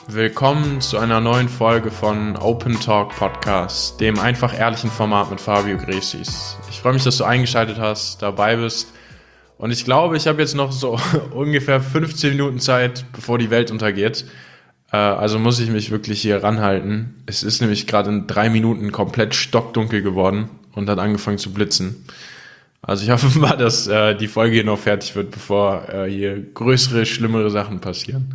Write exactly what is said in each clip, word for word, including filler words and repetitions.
Willkommen zu einer neuen Folge von Open Talk Podcast, dem einfach ehrlichen Format mit Fabio Gresis. Ich freue mich, dass du eingeschaltet hast, dabei bist und ich glaube, ich habe jetzt noch so ungefähr fünfzehn Minuten Zeit, bevor die Welt untergeht. Also muss ich mich wirklich hier ranhalten. Es ist nämlich gerade in drei Minuten komplett stockdunkel geworden und hat angefangen zu blitzen. Also ich hoffe mal, dass äh, die Folge hier noch fertig wird, bevor äh, hier größere, schlimmere Sachen passieren.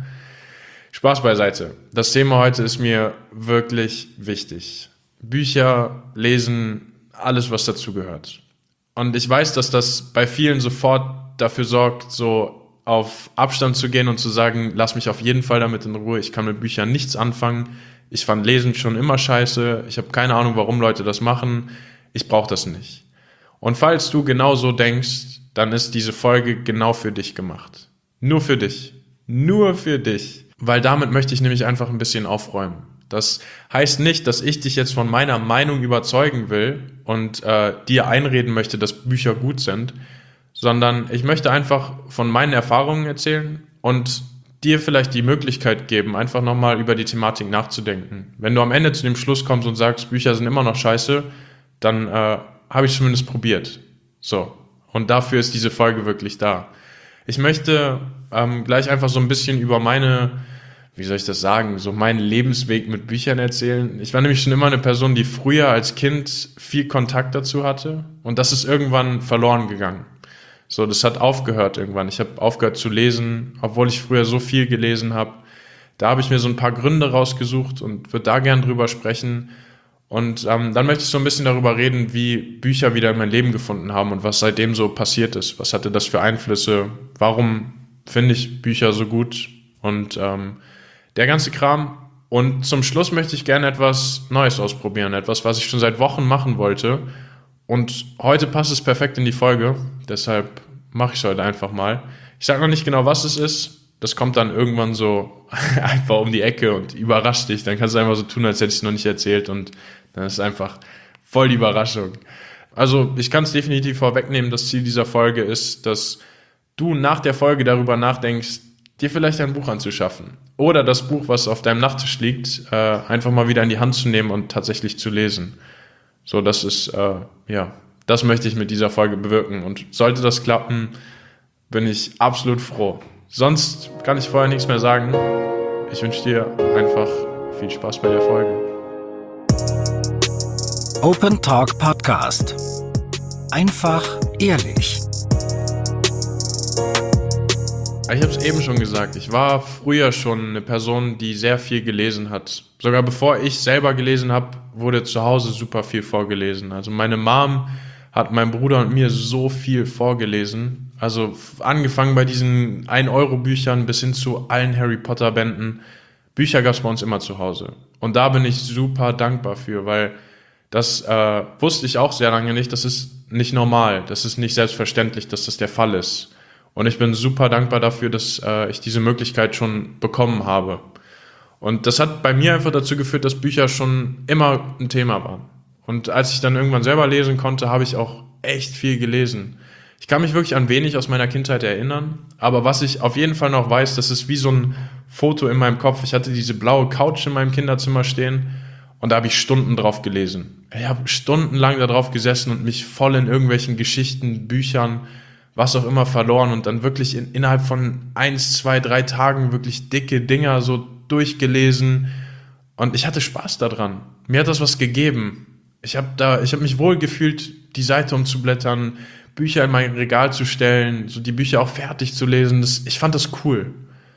Spaß beiseite. Das Thema heute ist mir wirklich wichtig. Bücher, Lesen, alles, was dazu gehört. Und ich weiß, dass das bei vielen sofort dafür sorgt, so auf Abstand zu gehen und zu sagen, lass mich auf jeden Fall damit in Ruhe, ich kann mit Büchern nichts anfangen, ich fand Lesen schon immer scheiße, ich habe keine Ahnung, warum Leute das machen, ich brauche das nicht. Und falls du genau so denkst, dann ist diese Folge genau für dich gemacht. Nur für dich. Nur für dich. Weil damit möchte ich nämlich einfach ein bisschen aufräumen. Das heißt nicht, dass ich dich jetzt von meiner Meinung überzeugen will und äh, dir einreden möchte, dass Bücher gut sind, sondern ich möchte einfach von meinen Erfahrungen erzählen und dir vielleicht die Möglichkeit geben, einfach nochmal über die Thematik nachzudenken. Wenn du am Ende zu dem Schluss kommst und sagst, Bücher sind immer noch scheiße, dann äh, habe ich zumindest probiert. So. Und dafür ist diese Folge wirklich da. Ich möchte ähm, gleich einfach so ein bisschen über meine, wie soll ich das sagen, so meinen Lebensweg mit Büchern erzählen. Ich war nämlich schon immer eine Person, die früher als Kind viel Kontakt dazu hatte und das ist irgendwann verloren gegangen. So, das hat aufgehört irgendwann. Ich habe aufgehört zu lesen, obwohl ich früher so viel gelesen habe. Da habe ich mir so ein paar Gründe rausgesucht und würde da gern drüber sprechen. Und ähm, dann möchte ich so ein bisschen darüber reden, wie Bücher wieder in mein Leben gefunden haben und was seitdem so passiert ist. Was hatte das für Einflüsse? Warum finde ich Bücher so gut? Und ähm, der ganze Kram. Und zum Schluss möchte ich gerne etwas Neues ausprobieren. Etwas, was ich schon seit Wochen machen wollte. Und heute passt es perfekt in die Folge. Deshalb mache ich es heute einfach mal. Ich sage noch nicht genau, was es ist. Das kommt dann irgendwann so einfach um die Ecke und überrascht dich. Dann kannst du einfach so tun, als hätte ich es noch nicht erzählt. Und dann ist es einfach voll die Überraschung. Also ich kann es definitiv vorwegnehmen. Das Ziel dieser Folge ist, dass du nach der Folge darüber nachdenkst, dir vielleicht ein Buch anzuschaffen. Oder das Buch, was auf deinem Nachttisch liegt, äh, einfach mal wieder in die Hand zu nehmen und tatsächlich zu lesen. So, das ist, äh, ja, das möchte ich mit dieser Folge bewirken. Und sollte das klappen, bin ich absolut froh. Sonst kann ich vorher nichts mehr sagen. Ich wünsche dir einfach viel Spaß bei der Folge. Open Talk Podcast. Einfach ehrlich. Ich habe es eben schon gesagt, ich war früher schon eine Person, die sehr viel gelesen hat. Sogar bevor ich selber gelesen habe, wurde zu Hause super viel vorgelesen. Also meine Mom hat meinem Bruder und mir so viel vorgelesen. Also angefangen bei diesen ein Euro Büchern bis hin zu allen Harry Potter Bänden. Bücher gab es bei uns immer zu Hause. Und da bin ich super dankbar für, weil das äh, wusste ich auch sehr lange nicht. Das ist nicht normal, das ist nicht selbstverständlich, dass das der Fall ist. Und ich bin super dankbar dafür, dass äh, ich diese Möglichkeit schon bekommen habe. Und das hat bei mir einfach dazu geführt, dass Bücher schon immer ein Thema waren. Und als ich dann irgendwann selber lesen konnte, habe ich auch echt viel gelesen. Ich kann mich wirklich an wenig aus meiner Kindheit erinnern, aber was ich auf jeden Fall noch weiß, das ist wie so ein Foto in meinem Kopf. Ich hatte diese blaue Couch in meinem Kinderzimmer stehen und da habe ich Stunden drauf gelesen. Ich habe stundenlang da drauf gesessen und mich voll in irgendwelchen Geschichten, Büchern, was auch immer verloren und dann wirklich in, innerhalb von eins, zwei, drei Tagen wirklich dicke Dinger so durchgelesen und ich hatte Spaß daran. Mir hat das was gegeben. Ich habe da, ich habe mich wohl gefühlt, die Seite umzublättern, Bücher in mein Regal zu stellen, so die Bücher auch fertig zu lesen. Das, ich fand das cool.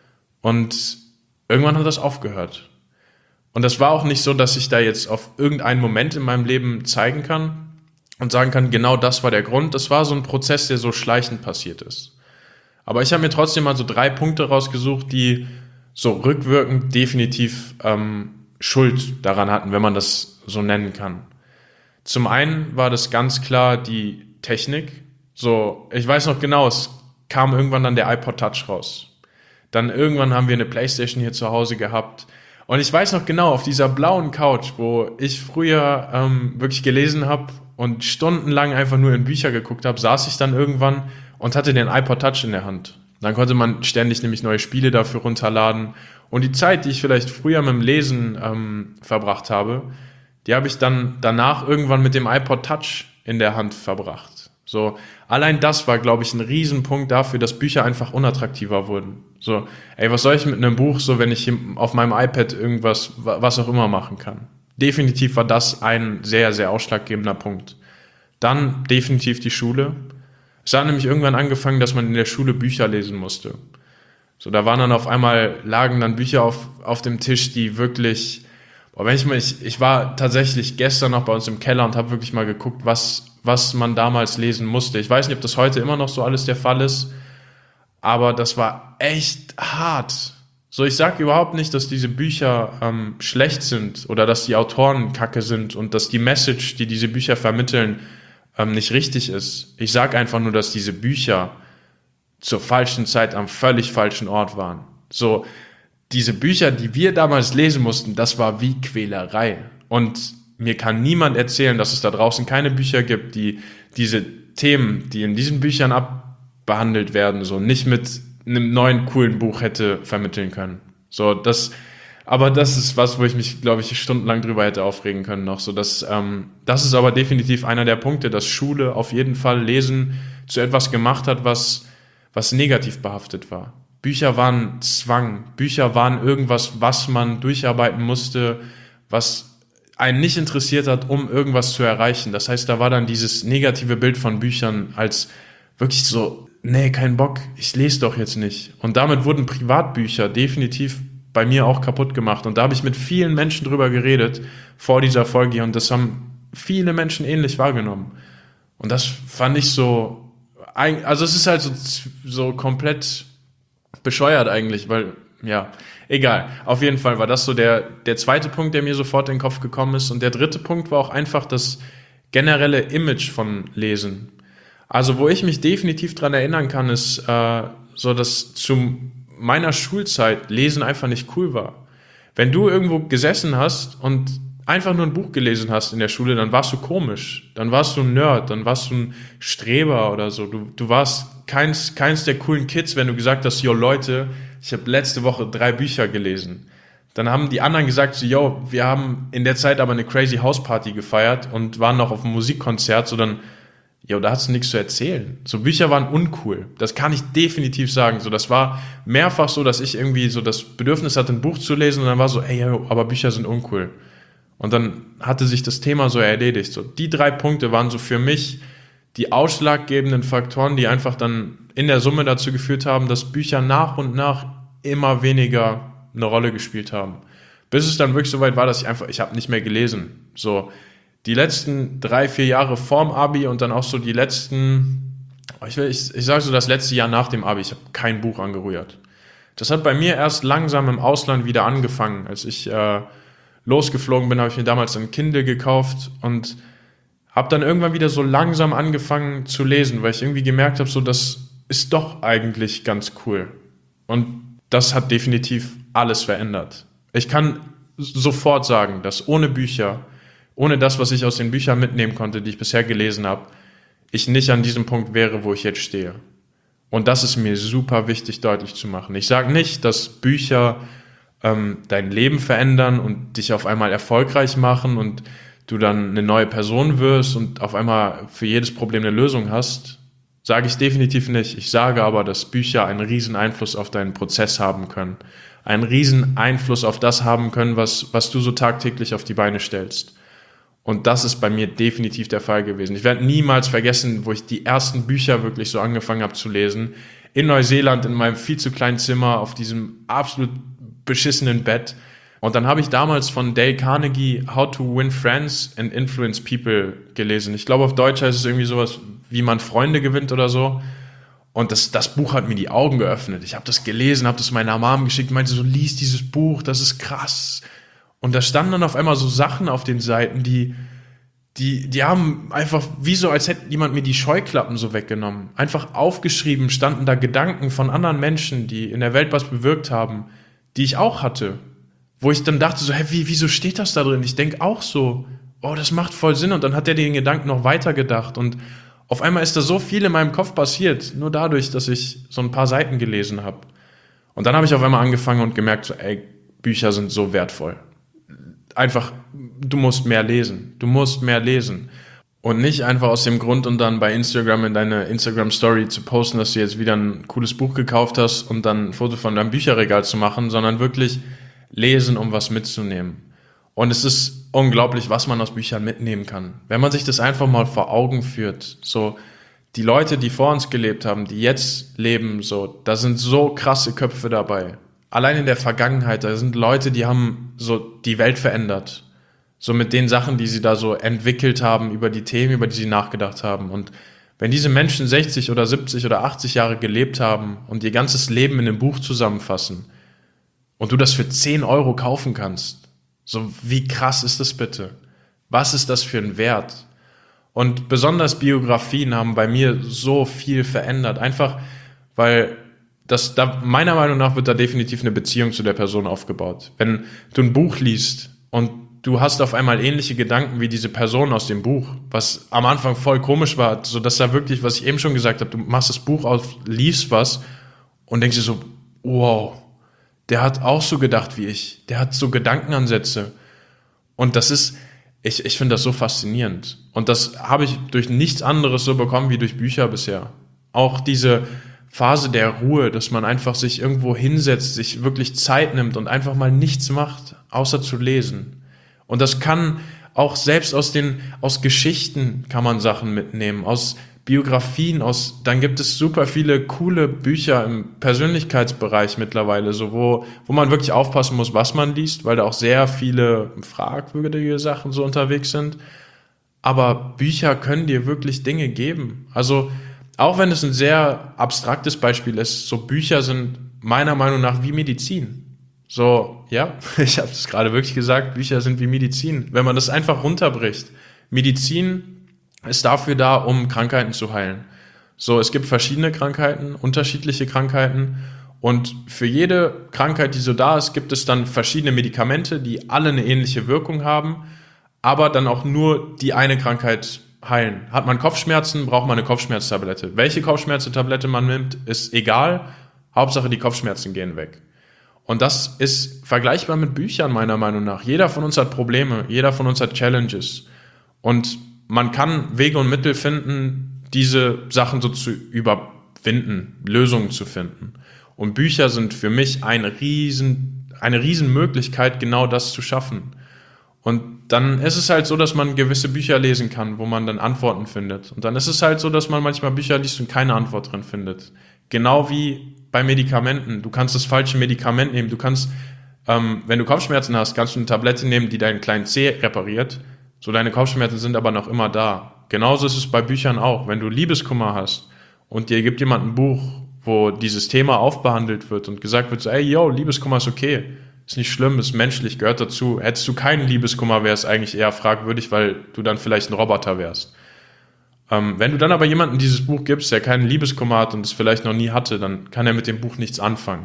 Und irgendwann hat das aufgehört. Und das war auch nicht so, dass ich da jetzt auf irgendeinen Moment in meinem Leben zeigen kann und sagen kann, genau das war der Grund. Das war so ein Prozess, der so schleichend passiert ist. Aber ich habe mir trotzdem mal so drei Punkte rausgesucht, die so rückwirkend definitiv ähm, Schuld daran hatten, wenn man das so nennen kann. Zum einen war das ganz klar die Technik. So, ich weiß noch genau, es kam irgendwann dann der iPod Touch raus. Dann irgendwann haben wir eine Playstation hier zu Hause gehabt. Und ich weiß noch genau, auf dieser blauen Couch, wo ich früher ähm, wirklich gelesen habe und stundenlang einfach nur in Bücher geguckt habe, saß ich dann irgendwann und hatte den iPod Touch in der Hand. Dann konnte man ständig nämlich neue Spiele dafür runterladen. Und die Zeit, die ich vielleicht früher mit dem Lesen ähm, verbracht habe, die habe ich dann danach irgendwann mit dem iPod Touch in der Hand verbracht. So, allein das war, glaube ich, ein Riesenpunkt dafür, dass Bücher einfach unattraktiver wurden. So, ey, was soll ich mit einem Buch, so wenn ich auf meinem iPad irgendwas, was auch immer machen kann? Definitiv war das ein sehr, sehr ausschlaggebender Punkt. Dann definitiv die Schule. Es hat nämlich irgendwann angefangen, dass man in der Schule Bücher lesen musste. So, da waren dann auf einmal, lagen dann Bücher auf, auf dem Tisch, die wirklich, boah, wenn ich mal, ich, ich war tatsächlich gestern noch bei uns im Keller und habe wirklich mal geguckt, was, was man damals lesen musste. Ich weiß nicht, ob das heute immer noch so alles der Fall ist, aber das war echt hart. So, ich sage überhaupt nicht, dass diese Bücher ähm, schlecht sind oder dass die Autoren kacke sind und dass die Message, die diese Bücher vermitteln, ähm, nicht richtig ist. Ich sage einfach nur, dass diese Bücher zur falschen Zeit am völlig falschen Ort waren. So, diese Bücher, die wir damals lesen mussten, das war wie Quälerei. Und mir kann niemand erzählen, dass es da draußen keine Bücher gibt, die diese Themen, die in diesen Büchern abbehandelt werden, so nicht mit einem neuen, coolen Buch hätte vermitteln können. So, das, aber das ist was, wo ich mich, glaube ich, stundenlang drüber hätte aufregen können noch. So, dass, ähm, das ist aber definitiv einer der Punkte, dass Schule auf jeden Fall Lesen zu etwas gemacht hat, was, was negativ behaftet war. Bücher waren Zwang. Bücher waren irgendwas, was man durcharbeiten musste, was einen nicht interessiert hat, um irgendwas zu erreichen. Das heißt, da war dann dieses negative Bild von Büchern als wirklich so, nee, kein Bock, ich lese doch jetzt nicht. Und damit wurden Privatbücher definitiv bei mir auch kaputt gemacht. Und da habe ich mit vielen Menschen drüber geredet vor dieser Folge hier und das haben viele Menschen ähnlich wahrgenommen. Und das fand ich so, also es ist halt so, so komplett bescheuert eigentlich, weil, ja, egal. Auf jeden Fall war das so der, der zweite Punkt, der mir sofort in den Kopf gekommen ist. Und der dritte Punkt war auch einfach das generelle Image von Lesen. Also wo ich mich definitiv dran erinnern kann, ist äh, so, dass zu meiner Schulzeit Lesen einfach nicht cool war. Wenn du irgendwo gesessen hast und einfach nur ein Buch gelesen hast in der Schule, dann warst du komisch, dann warst du ein Nerd, dann warst du ein Streber oder so. Du, du warst keins, keins der coolen Kids, wenn du gesagt hast, yo Leute, ich habe letzte Woche drei Bücher gelesen. Dann haben die anderen gesagt, so, yo, wir haben in der Zeit aber eine crazy Hausparty gefeiert und waren noch auf einem Musikkonzert, so dann, yo, da hast du nichts zu erzählen. So Bücher waren uncool. Das kann ich definitiv sagen. So, das war mehrfach so, dass ich irgendwie so das Bedürfnis hatte, ein Buch zu lesen und dann war so, ey, yo, aber Bücher sind uncool. Und dann hatte sich das Thema so erledigt. So, die drei Punkte waren so für mich die ausschlaggebenden Faktoren, die einfach dann in der Summe dazu geführt haben, dass Bücher nach und nach immer weniger eine Rolle gespielt haben. Bis es dann wirklich so weit war, dass ich einfach, ich habe nicht mehr gelesen. So, die letzten drei, vier Jahre vorm Abi und dann auch so die letzten, ich, will, ich, ich sage so das letzte Jahr nach dem Abi, ich habe kein Buch angerührt. Das hat bei mir erst langsam im Ausland wieder angefangen. Als ich äh, losgeflogen bin, habe ich mir damals ein Kindle gekauft und habe dann irgendwann wieder so langsam angefangen zu lesen, weil ich irgendwie gemerkt habe, so das ist doch eigentlich ganz cool. Und das hat definitiv alles verändert. Ich kann sofort sagen, dass ohne Bücher, ohne das, was ich aus den Büchern mitnehmen konnte, die ich bisher gelesen habe, ich nicht an diesem Punkt wäre, wo ich jetzt stehe. Und das ist mir super wichtig, deutlich zu machen. Ich sage nicht, dass Bücher ähm, dein Leben verändern und dich auf einmal erfolgreich machen und du dann eine neue Person wirst und auf einmal für jedes Problem eine Lösung hast. Sage ich definitiv nicht. Ich sage aber, dass Bücher einen riesen Einfluss auf deinen Prozess haben können. Einen riesen Einfluss auf das haben können, was, was du so tagtäglich auf die Beine stellst. Und das ist bei mir definitiv der Fall gewesen. Ich werde niemals vergessen, wo ich die ersten Bücher wirklich so angefangen habe zu lesen. In Neuseeland, in meinem viel zu kleinen Zimmer, auf diesem absolut beschissenen Bett. Und dann habe ich damals von Dale Carnegie How to Win Friends and Influence People gelesen. Ich glaube, auf Deutsch heißt es irgendwie sowas, wie man Freunde gewinnt oder so. Und das, das Buch hat mir die Augen geöffnet. Ich habe das gelesen, habe das meiner Mom geschickt, meinte so, lies dieses Buch, das ist krass. Und da standen dann auf einmal so Sachen auf den Seiten, die, die, die haben einfach, wie so, als hätte jemand mir die Scheuklappen so weggenommen. Einfach aufgeschrieben, standen da Gedanken von anderen Menschen, die in der Welt was bewirkt haben, die ich auch hatte. Wo ich dann dachte so, hä, wie, wieso steht das da drin? Ich denke auch so, oh, das macht voll Sinn. Und dann hat er den Gedanken noch weiter gedacht. Und Auf einmal ist da so viel in meinem Kopf passiert, nur dadurch, dass ich so ein paar Seiten gelesen habe. Und dann habe ich auf einmal angefangen und gemerkt, so, ey, Bücher sind so wertvoll. Einfach, du musst mehr lesen. Du musst mehr lesen. Und nicht einfach aus dem Grund und dann bei Instagram in deine Instagram-Story zu posten, dass du jetzt wieder ein cooles Buch gekauft hast und dann ein Foto von deinem Bücherregal zu machen, sondern wirklich lesen, um was mitzunehmen. Und es ist unglaublich, was man aus Büchern mitnehmen kann. Wenn man sich das einfach mal vor Augen führt, so die Leute, die vor uns gelebt haben, die jetzt leben, so, da sind so krasse Köpfe dabei. Allein in der Vergangenheit, da sind Leute, die haben so die Welt verändert. So mit den Sachen, die sie da so entwickelt haben, über die Themen, über die sie nachgedacht haben. Und wenn diese Menschen sechzig oder siebzig oder achtzig Jahre gelebt haben und ihr ganzes Leben in einem Buch zusammenfassen und du das für zehn Euro kaufen kannst, so wie krass ist das bitte? Was ist das für ein Wert? Und besonders Biografien haben bei mir so viel verändert. Einfach, weil das, da, meiner Meinung nach wird da definitiv eine Beziehung zu der Person aufgebaut. Wenn du ein Buch liest und du hast auf einmal ähnliche Gedanken wie diese Person aus dem Buch, was am Anfang voll komisch war, so dass da wirklich, was ich eben schon gesagt habe, du machst das Buch auf, liest was und denkst dir so, wow, der hat auch so gedacht wie ich, der hat so Gedankenansätze. Und das ist, ich, ich finde das so faszinierend. Und das habe ich durch nichts anderes so bekommen wie durch Bücher bisher. Auch diese Phase der Ruhe, dass man einfach sich irgendwo hinsetzt, sich wirklich Zeit nimmt und einfach mal nichts macht, außer zu lesen. Und das kann auch selbst aus den, aus Geschichten kann man Sachen mitnehmen, aus Biografien, aus, dann gibt es super viele coole Bücher im Persönlichkeitsbereich mittlerweile, so wo, wo man wirklich aufpassen muss, was man liest, weil da auch sehr viele fragwürdige Sachen so unterwegs sind. Aber Bücher können dir wirklich Dinge geben. Also, auch wenn es ein sehr abstraktes Beispiel ist, so Bücher sind meiner Meinung nach wie Medizin. So, ja, ich habe es gerade wirklich gesagt, Bücher sind wie Medizin. Wenn man das einfach runterbricht. Medizin ist dafür da, um Krankheiten zu heilen. So, es gibt verschiedene Krankheiten, unterschiedliche Krankheiten und für jede Krankheit, die so da ist, gibt es dann verschiedene Medikamente, die alle eine ähnliche Wirkung haben, aber dann auch nur die eine Krankheit heilen. Hat man Kopfschmerzen, braucht man eine Kopfschmerztablette. Welche Kopfschmerztablette man nimmt, ist egal. Hauptsache, die Kopfschmerzen gehen weg. Und das ist vergleichbar mit Büchern meiner Meinung nach. Jeder von uns hat Probleme, jeder von uns hat Challenges. Und man kann Wege und Mittel finden, diese Sachen so zu überwinden, Lösungen zu finden. Und Bücher sind für mich ein riesen, eine riesen Möglichkeit, genau das zu schaffen. Und dann ist es halt so, dass man gewisse Bücher lesen kann, wo man dann Antworten findet. Und dann ist es halt so, dass man manchmal Bücher liest und keine Antwort drin findet. Genau wie bei Medikamenten. Du kannst das falsche Medikament nehmen. Du kannst, ähm, wenn du Kopfschmerzen hast, kannst du eine Tablette nehmen, die deinen kleinen Zeh repariert. So, deine Kopfschmerzen sind aber noch immer da. Genauso ist es bei Büchern auch. Wenn du Liebeskummer hast und dir gibt jemand ein Buch, wo dieses Thema aufbehandelt wird und gesagt wird, so, ey, yo, Liebeskummer ist okay. Ist nicht schlimm, ist menschlich, gehört dazu. Hättest du keinen Liebeskummer, wäre es eigentlich eher fragwürdig, weil du dann vielleicht ein Roboter wärst. Ähm, wenn du dann aber jemandem dieses Buch gibst, der keinen Liebeskummer hat und es vielleicht noch nie hatte, dann kann er mit dem Buch nichts anfangen.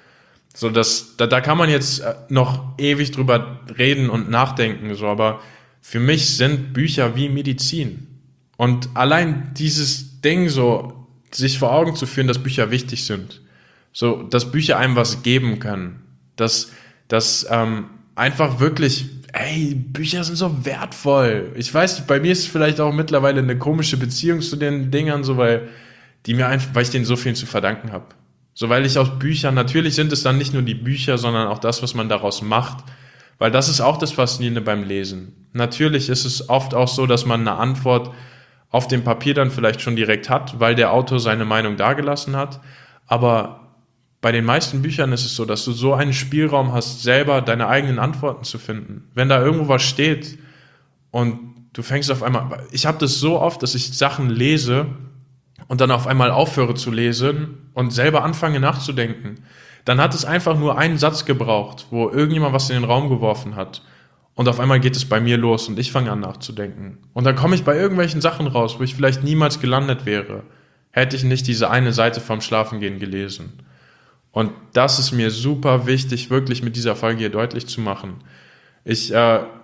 So, das, da, da kann man jetzt noch ewig drüber reden und nachdenken, so, aber für mich sind Bücher wie Medizin. Und allein dieses Ding so, sich vor Augen zu führen, dass Bücher wichtig sind. So, dass Bücher einem was geben können. Dass, dass ähm, einfach wirklich, ey, Bücher sind so wertvoll. Ich weiß, bei mir ist es vielleicht auch mittlerweile eine komische Beziehung zu den Dingern, so, weil, die mir einfach, weil ich denen so viel zu verdanken habe. So, weil ich aus Büchern, natürlich sind es dann nicht nur die Bücher, sondern auch das, was man daraus macht. Weil das ist auch das Faszinierende beim Lesen. Natürlich ist es oft auch so, dass man eine Antwort auf dem Papier dann vielleicht schon direkt hat, weil der Autor seine Meinung dargelassen hat. Aber bei den meisten Büchern ist es so, dass du so einen Spielraum hast, selber deine eigenen Antworten zu finden. Wenn da irgendwo was steht und du fängst auf einmal... Ich habe das so oft, dass ich Sachen lese und dann auf einmal aufhöre zu lesen und selber anfange nachzudenken. Dann hat es einfach nur einen Satz gebraucht, wo irgendjemand was in den Raum geworfen hat. Und auf einmal geht es bei mir los und ich fange an nachzudenken. Und dann komme ich bei irgendwelchen Sachen raus, wo ich vielleicht niemals gelandet wäre, hätte ich nicht diese eine Seite vom Schlafengehen gelesen. Und das ist mir super wichtig, wirklich mit dieser Folge hier deutlich zu machen. Ich äh,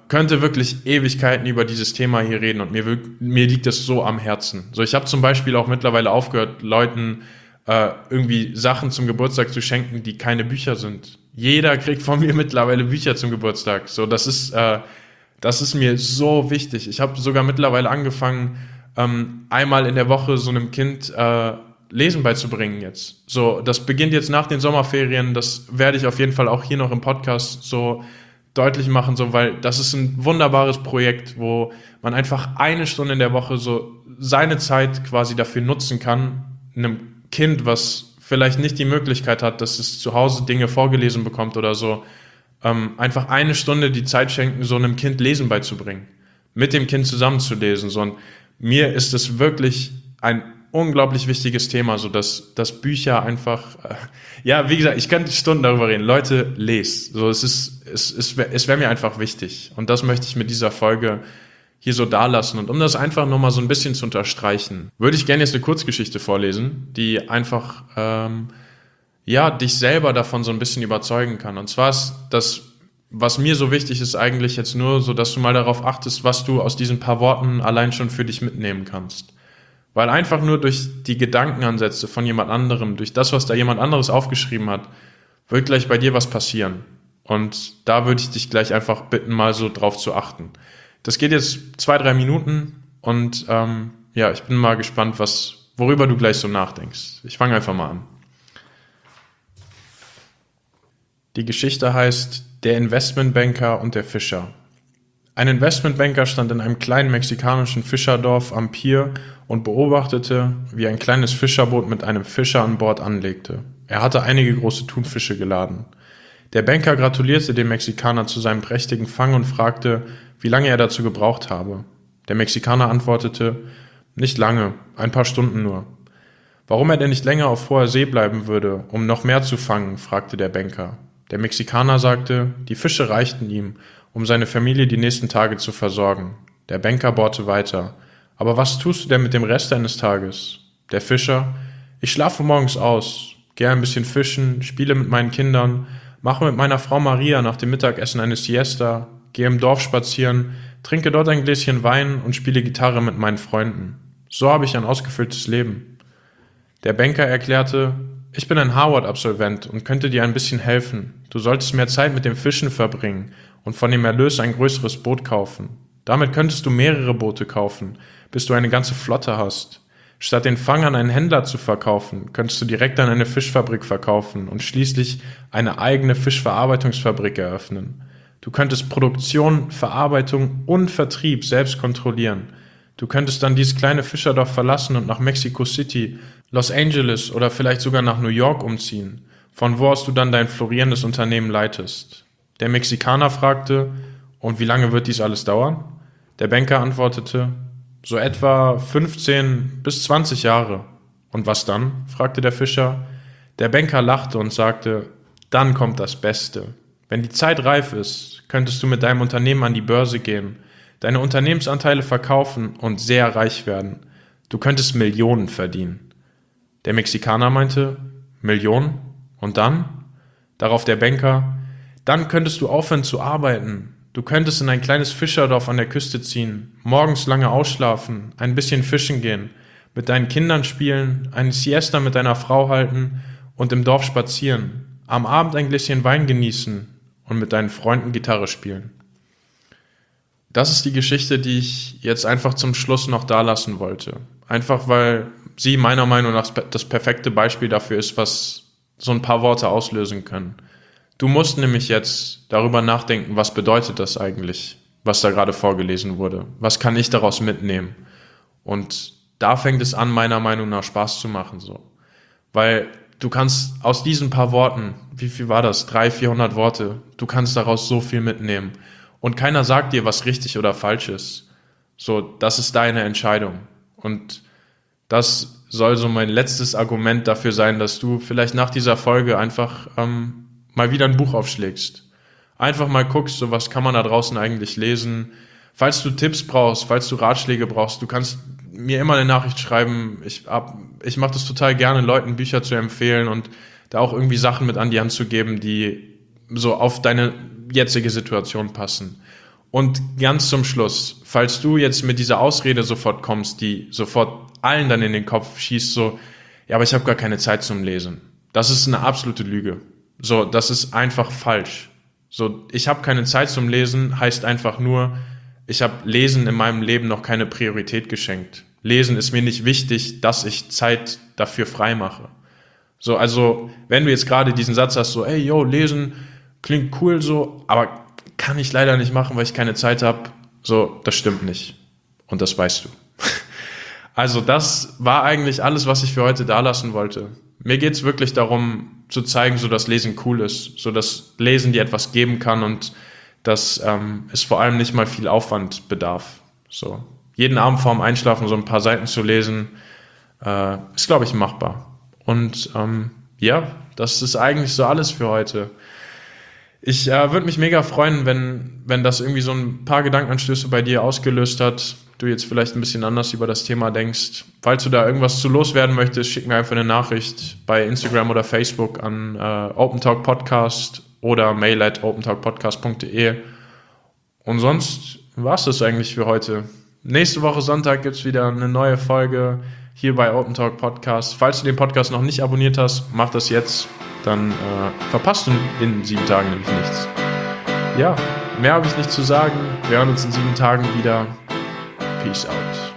könnte wirklich Ewigkeiten über dieses Thema hier reden und mir, mir liegt das so am Herzen. So, ich habe zum Beispiel auch mittlerweile aufgehört, Leuten äh, irgendwie Sachen zum Geburtstag zu schenken, die keine Bücher sind. Jeder kriegt von mir mittlerweile Bücher zum Geburtstag. So, das ist, äh, das ist mir so wichtig. Ich habe sogar mittlerweile angefangen, ähm, einmal in der Woche so einem Kind äh, Lesen beizubringen jetzt. So, das beginnt jetzt nach den Sommerferien. Das werde ich auf jeden Fall auch hier noch im Podcast so deutlich machen, so, weil das ist ein wunderbares Projekt, wo man einfach eine Stunde in der Woche so seine Zeit quasi dafür nutzen kann, einem Kind, was vielleicht nicht die Möglichkeit hat, dass es zu Hause Dinge vorgelesen bekommt oder so, ähm, einfach eine Stunde die Zeit schenken, so einem Kind Lesen beizubringen, mit dem Kind zusammen zu lesen. So, und mir ist es wirklich ein unglaublich wichtiges Thema, so dass, dass Bücher einfach, äh, ja, wie gesagt, ich könnte Stunden darüber reden. Leute, lest. So, es ist, es, es wäre es wär mir einfach wichtig. Und das möchte ich mit dieser Folge hier so dalassen. Und um das einfach nochmal so ein bisschen zu unterstreichen, würde ich gerne jetzt eine Kurzgeschichte vorlesen, die einfach, ähm, ja, dich selber davon so ein bisschen überzeugen kann. Und zwar ist das, was mir so wichtig ist, eigentlich jetzt nur so, dass du mal darauf achtest, was du aus diesen paar Worten allein schon für dich mitnehmen kannst. Weil einfach nur durch die Gedankenansätze von jemand anderem, durch das, was da jemand anderes aufgeschrieben hat, wird gleich bei dir was passieren. Und da würde ich dich gleich einfach bitten, mal so drauf zu achten. Das geht jetzt zwei, drei Minuten und ähm, ja, ich bin mal gespannt, was, worüber du gleich so nachdenkst. Ich fange einfach mal an. Die Geschichte heißt Der Investmentbanker und der Fischer. Ein Investmentbanker stand in einem kleinen mexikanischen Fischerdorf am Pier und beobachtete, wie ein kleines Fischerboot mit einem Fischer an Bord anlegte. Er hatte einige große Thunfische geladen. Der Banker gratulierte dem Mexikaner zu seinem prächtigen Fang und fragte, wie lange er dazu gebraucht habe. Der Mexikaner antwortete, nicht lange, ein paar Stunden nur. Warum er denn nicht länger auf hoher See bleiben würde, um noch mehr zu fangen, fragte der Banker. Der Mexikaner sagte, die Fische reichten ihm, um seine Familie die nächsten Tage zu versorgen. Der Banker bohrte weiter. Aber was tust du denn mit dem Rest deines Tages? Der Fischer, ich schlafe morgens aus, gehe ein bisschen fischen, spiele mit meinen Kindern, mache mit meiner Frau Maria nach dem Mittagessen eine Siesta, gehe im Dorf spazieren, trinke dort ein Gläschen Wein und spiele Gitarre mit meinen Freunden. So habe ich ein ausgefülltes Leben. Der Banker erklärte, ich bin ein Harvard-Absolvent und könnte dir ein bisschen helfen. Du solltest mehr Zeit mit dem Fischen verbringen und von dem Erlös ein größeres Boot kaufen. Damit könntest du mehrere Boote kaufen, bis du eine ganze Flotte hast. Statt den Fang an einen Händler zu verkaufen, könntest du direkt an eine Fischfabrik verkaufen und schließlich eine eigene Fischverarbeitungsfabrik eröffnen. Du könntest Produktion, Verarbeitung und Vertrieb selbst kontrollieren. Du könntest dann dieses kleine Fischerdorf verlassen und nach Mexico City, Los Angeles oder vielleicht sogar nach New York umziehen, von wo aus du dann dein florierendes Unternehmen leitest. Der Mexikaner fragte, und wie lange wird dies alles dauern? Der Banker antwortete, so etwa fünfzehn bis zwanzig Jahre. Und was dann? Fragte der Fischer. Der Banker lachte und sagte, dann kommt das Beste. Wenn die Zeit reif ist, könntest du mit deinem Unternehmen an die Börse gehen, deine Unternehmensanteile verkaufen und sehr reich werden. Du könntest Millionen verdienen. Der Mexikaner meinte, Millionen? Und dann? Darauf der Banker, dann könntest du aufhören zu arbeiten. Du könntest in ein kleines Fischerdorf an der Küste ziehen, morgens lange ausschlafen, ein bisschen fischen gehen, mit deinen Kindern spielen, eine Siesta mit deiner Frau halten und im Dorf spazieren, am Abend ein Gläschen Wein genießen und mit deinen Freunden Gitarre spielen. Das ist die Geschichte, die ich jetzt einfach zum Schluss noch dalassen wollte. Einfach weil sie meiner Meinung nach das perfekte Beispiel dafür ist, was so ein paar Worte auslösen können. Du musst nämlich jetzt darüber nachdenken, was bedeutet das eigentlich, was da gerade vorgelesen wurde? Was kann ich daraus mitnehmen? Und da fängt es an, meiner Meinung nach Spaß zu machen, so. Weil du kannst aus diesen paar Worten, wie viel war das? Drei, vierhundert Worte, du kannst daraus so viel mitnehmen. Und keiner sagt dir, was richtig oder falsch ist. So, das ist deine Entscheidung. Und das soll so mein letztes Argument dafür sein, dass du vielleicht nach dieser Folge einfach ähm, mal wieder ein Buch aufschlägst. Einfach mal guckst, so was kann man da draußen eigentlich lesen. Falls du Tipps brauchst, falls du Ratschläge brauchst, du kannst mir immer eine Nachricht schreiben. Ich, ich mache das total gerne, Leuten Bücher zu empfehlen und da auch irgendwie Sachen mit an die Hand zu geben, die so auf deine jetzige Situation passen. Und ganz zum Schluss, falls du jetzt mit dieser Ausrede sofort kommst, die sofort allen dann in den Kopf schießt, so, ja, aber ich habe gar keine Zeit zum Lesen. Das ist eine absolute Lüge. So, das ist einfach falsch. So, ich habe keine Zeit zum Lesen heißt einfach nur, ich habe Lesen in meinem Leben noch keine Priorität geschenkt. Lesen ist mir nicht wichtig, dass ich Zeit dafür frei mache. So, also, wenn du jetzt gerade diesen Satz hast, so, ey, yo, Lesen klingt cool so, aber kann ich leider nicht machen, weil ich keine Zeit habe. So, das stimmt nicht. Und das weißt du. Also das war eigentlich alles, was ich für heute da lassen wollte. Mir geht's wirklich darum, zu zeigen, so dass Lesen cool ist, so dass Lesen dir etwas geben kann und dass ähm, es vor allem nicht mal viel Aufwand bedarf. So, jeden Abend vorm Einschlafen so ein paar Seiten zu lesen, äh, ist, glaube ich, machbar. Und ähm, ja, das ist eigentlich so alles für heute. Ich äh, würde mich mega freuen, wenn, wenn das irgendwie so ein paar Gedankenanstöße bei dir ausgelöst hat, du jetzt vielleicht ein bisschen anders über das Thema denkst. Falls du da irgendwas zu loswerden möchtest, schick mir einfach eine Nachricht bei Instagram oder Facebook an äh, Open Talk Podcast oder mail at open talk podcast punkt de. Und sonst war's das eigentlich für heute. Nächste Woche Sonntag gibt's wieder eine neue Folge hier bei Open Talk Podcast. Falls du den Podcast noch nicht abonniert hast, mach das jetzt. Dann äh, verpasst du in sieben Tagen nämlich nichts. Ja, mehr habe ich nicht zu sagen. Wir hören uns in sieben Tagen wieder. Peace out.